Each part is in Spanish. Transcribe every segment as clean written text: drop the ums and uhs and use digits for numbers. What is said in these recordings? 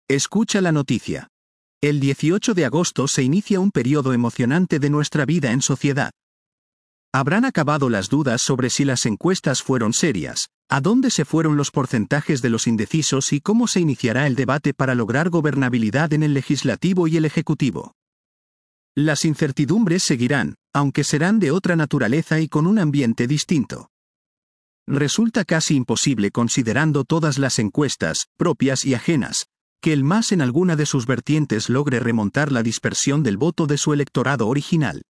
Escucha la noticia. El 18 de agosto se inicia un periodo emocionante de nuestra vida en sociedad. Habrán acabado las dudas sobre si las encuestas fueron serias, a dónde se fueron los porcentajes de los indecisos y cómo se iniciará el debate para lograr gobernabilidad en el legislativo y el ejecutivo. Las incertidumbres seguirán, aunque serán de otra naturaleza y con un ambiente distinto. Resulta casi imposible, considerando todas las encuestas, propias y ajenas, que el MAS en alguna de sus vertientes logre remontar la dispersión del voto de su electorado original.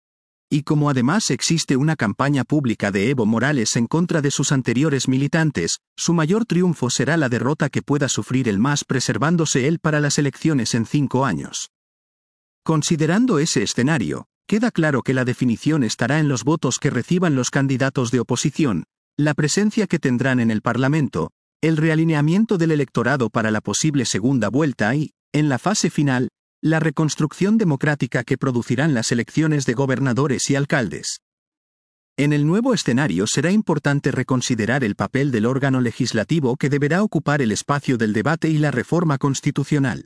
Y como además existe una campaña pública de Evo Morales en contra de sus anteriores militantes, su mayor triunfo será la derrota que pueda sufrir el MAS preservándose él para las elecciones en 5 años. Considerando ese escenario, queda claro que la definición estará en los votos que reciban los candidatos de oposición, la presencia que tendrán en el Parlamento, el realineamiento del electorado para la posible segunda vuelta y, en la fase final, la reconstrucción democrática que producirán las elecciones de gobernadores y alcaldes. En el nuevo escenario será importante reconsiderar el papel del órgano legislativo que deberá ocupar el espacio del debate y la reforma constitucional.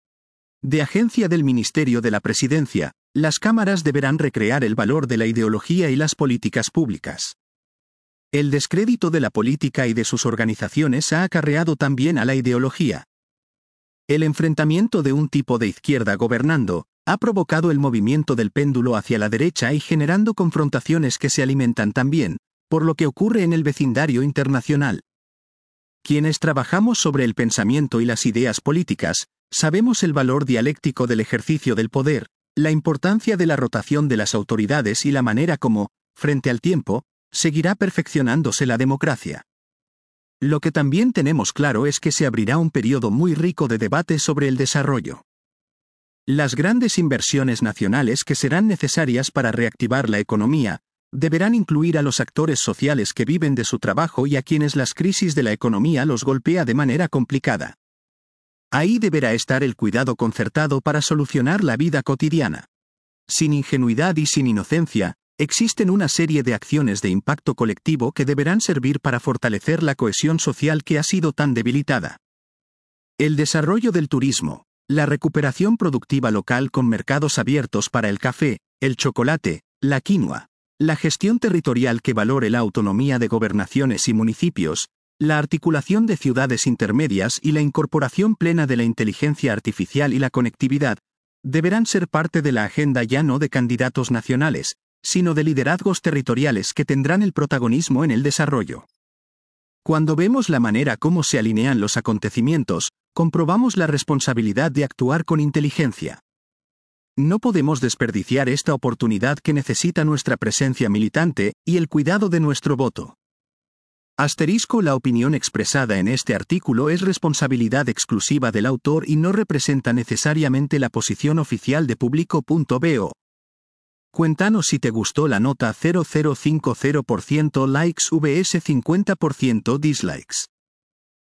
De agencia del Ministerio de la Presidencia, las cámaras deberán recrear el valor de la ideología y las políticas públicas. El descrédito de la política y de sus organizaciones ha acarreado también a la ideología. El enfrentamiento de un tipo de izquierda gobernando ha provocado el movimiento del péndulo hacia la derecha y generando confrontaciones que se alimentan también, por lo que ocurre en el vecindario internacional. Quienes trabajamos sobre el pensamiento y las ideas políticas, sabemos el valor dialéctico del ejercicio del poder, la importancia de la rotación de las autoridades y la manera como, frente al tiempo, seguirá perfeccionándose la democracia. Lo que también tenemos claro es que se abrirá un periodo muy rico de debate sobre el desarrollo. Las grandes inversiones nacionales que serán necesarias para reactivar la economía, deberán incluir a los actores sociales que viven de su trabajo y a quienes las crisis de la economía los golpea de manera complicada. Ahí deberá estar el cuidado concertado para solucionar la vida cotidiana. Sin ingenuidad y sin inocencia, existen una serie de acciones de impacto colectivo que deberán servir para fortalecer la cohesión social que ha sido tan debilitada. El desarrollo del turismo, la recuperación productiva local con mercados abiertos para el café, el chocolate, la quinoa, la gestión territorial que valore la autonomía de gobernaciones y municipios, la articulación de ciudades intermedias y la incorporación plena de la inteligencia artificial y la conectividad, deberán ser parte de la agenda ya no de candidatos nacionales, sino de liderazgos territoriales que tendrán el protagonismo en el desarrollo. Cuando vemos la manera como se alinean los acontecimientos, comprobamos la responsabilidad de actuar con inteligencia. No podemos desperdiciar esta oportunidad que necesita nuestra presencia militante y el cuidado de nuestro voto. La opinión expresada en este artículo es responsabilidad exclusiva del autor y no representa necesariamente la posición oficial de Público.bo. Cuéntanos si te gustó la nota. 0050% likes vs 50% dislikes.